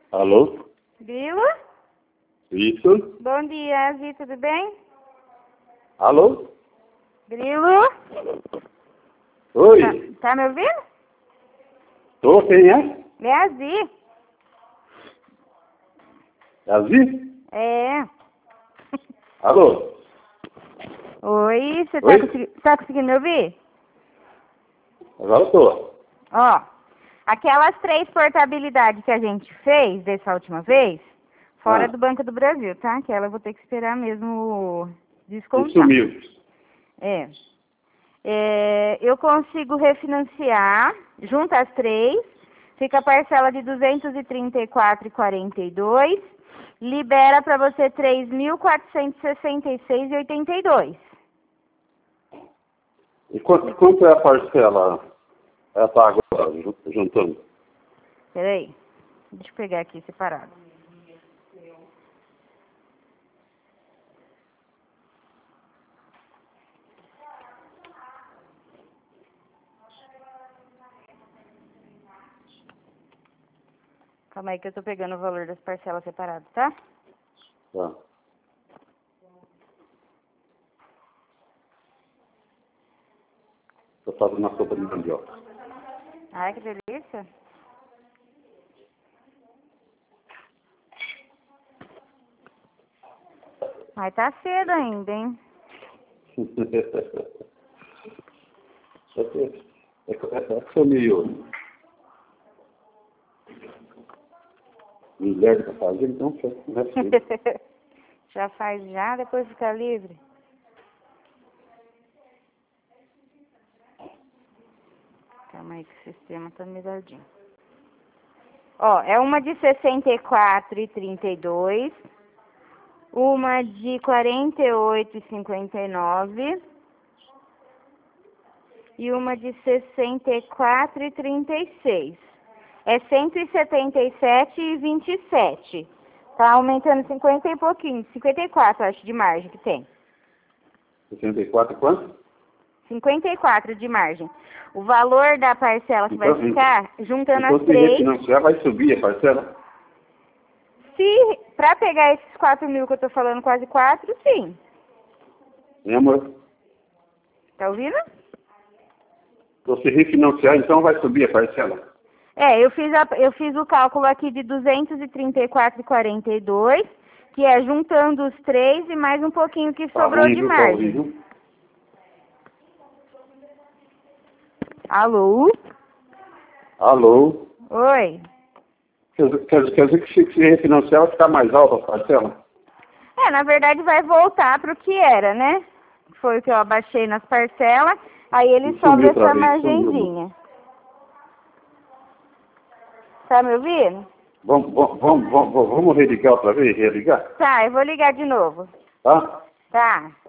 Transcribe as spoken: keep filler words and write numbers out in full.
Alô? Grilo? Isso? Bom dia, Azi, tudo bem? Alô? Grilo? Oi? Tá, tá me ouvindo? Tô, quem é? É a Azi. Azi? É. Alô? Oi, você tá, Oi? consegui... tá conseguindo me ouvir? Agora eu tô. Ó, aquelas três portabilidades que a gente fez dessa última vez, fora Ah, do Banco do Brasil, tá? Que ela eu vou ter que esperar mesmo e descontar. sumiu. É. É, eu consigo refinanciar, junto às três, fica a parcela de duzentos e trinta e quatro reais e quarenta e dois centavos, libera para você três mil quatrocentos e sessenta e seis reais e oitenta e dois centavos. E quanto, quanto é a parcela? Essa agora, ju- juntando? Peraí, deixa eu pegar aqui separado. Calma aí que eu tô pegando o valor das parcelas separadas, tá? Tá. Tô fazendo uma sopa de mandioca. Ai, que delícia. Mas tá cedo ainda, hein? É que é, que- é, é que sou meio mulher pra fazer, então não é assim. Já faz já, depois fica livre. Calma aí que o sistema tá miradinho. Ó, é uma de sessenta e quatro reais e trinta e dois centavos, uma de quarenta e oito reais e cinquenta e nove centavos e uma de sessenta e quatro reais e trinta e seis centavos. É cento e setenta e sete reais e vinte e sete centavos. Tá aumentando cinquenta e pouquinho, cinquenta e quatro acho de margem que tem. sessenta e quatro quanto? cinquenta e quatro de margem. O valor da parcela que vai Então, ficar, juntando então as se três, refinanciar, vai subir a parcela? se, pra pegar esses quatro mil que eu tô falando, quase quatro, sim. Hein, amor? Tá ouvindo? Então, se refinanciar, então vai subir a parcela? É, eu fiz, a, eu fiz o cálculo aqui de duzentos e trinta e quatro reais e quarenta e dois centavos, que é juntando os três e mais um pouquinho que Tá sobrou ruim, de viu? Tá ruim, margem. viu? Alô? Alô? Oi? Quer, dizer- quer, dizer- quer dizer que se, se refinanciar vai ficar mais alta a parcela? É, na verdade vai voltar pro que era, né? Foi o que eu abaixei nas parcelas, aí ele E sobra sumiu outra essa vez, sumiu, amor. margenzinha. Tá me ouvindo? Vamos, vamos, vamos, vamos, vamos religar outra vez? Religar? Tá, eu vou ligar de novo. Tá? Tá.